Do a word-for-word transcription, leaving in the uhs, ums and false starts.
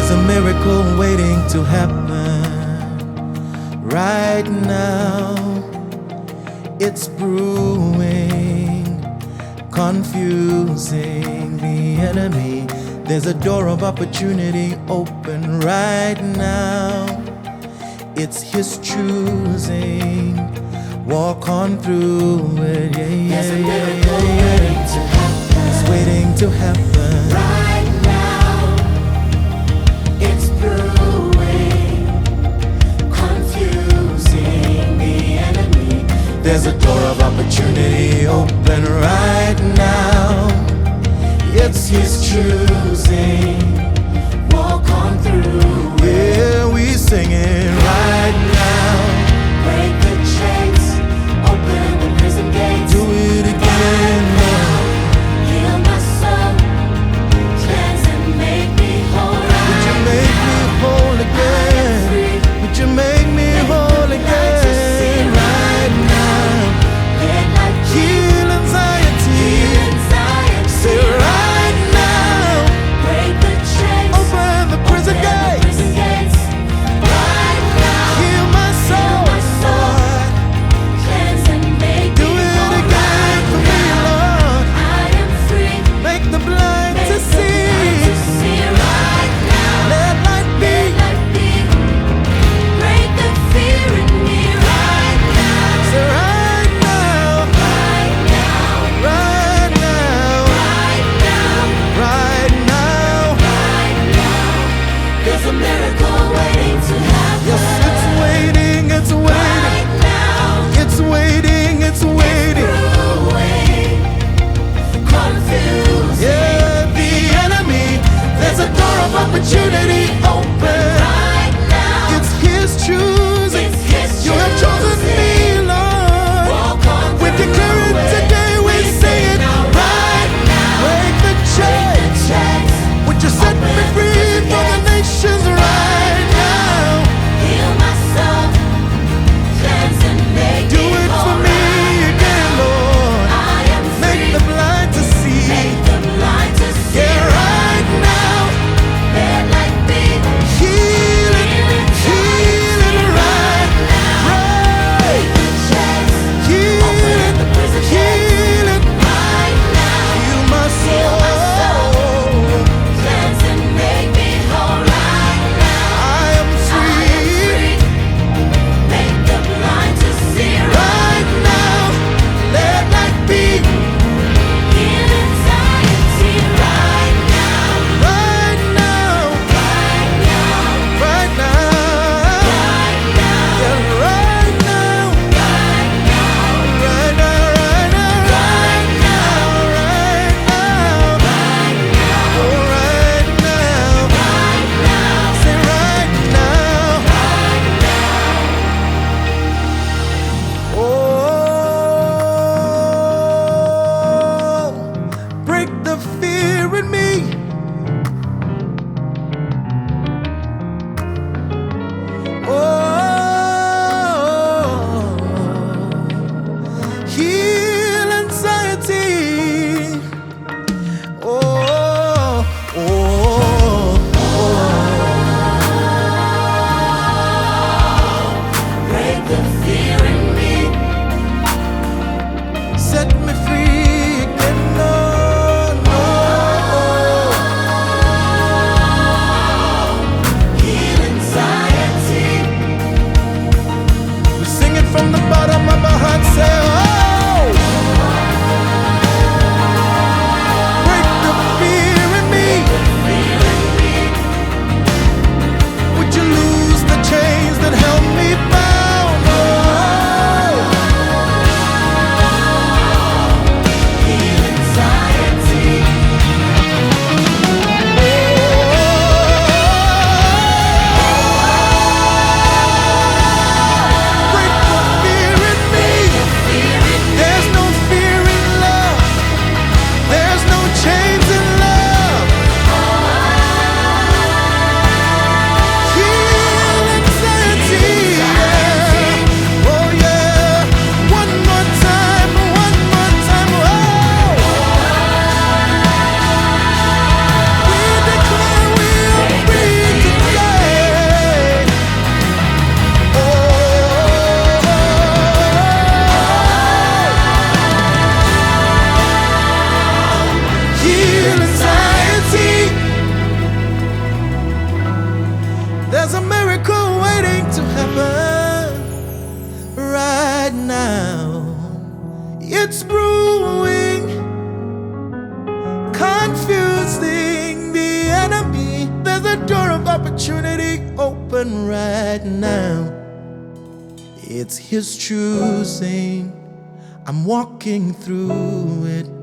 There's a miracle waiting to happen right now. It's brewing, confusing the enemy. There's a door of opportunity open right now. It's his choosing. Walk on through it. Yeah, yeah, There's a yeah, miracle yeah, yeah. waiting to happen It's waiting to happen right now. It's brewing, confusing the enemy. There's a door of opportunity open right now. It's his choosing. Walk on through it. Yeah, we sing it right now. Break the chains, open the prison gates. Do it again, Lord. Heal my soul, cleanse and make me whole. Would you make me whole again? Would you make me whole again right now? Let life Heal anxiety. Say right now. break the chains, Open the prison open the gates. prison gates. Right now, Heal my soul, my soul. Lord. cleanse and make Do me it whole. again for me, Lord. I am free, Make the blind make to the blind to see. see right now. Let light be. Let be, break the fear in me right now. Say right now, Right now, right now, right now, right now. right now. There's a miracle waiting to happen. Yes, it's waiting, it's waiting, Right now, it's waiting, it's waiting. brewing, confusing. Yeah, the enemy. There's a door of opportunity open. Right now, It's his choosing. it's his You have chosen me, Lord. Walk on We through declare it it. today, we We say it now right now. Break the chains. Chains, Would you set me Open free the for the gates. nations right now? heal my soul, cleanse and make Do me it for whole. me again, Lord. I am Make free, the blind to see. make the blind to see. Yeah, right now. Let light be, Heal it, healing, heal it right now. right. Break the chains, Heal open it, the prison gates. heal it. Right now, Heal my Heal my soul. cleanse and make There's a miracle waiting to happen right now. It's brewing, confusing the enemy. There's a door of opportunity open right now. It's his choosing. I'm walking through it.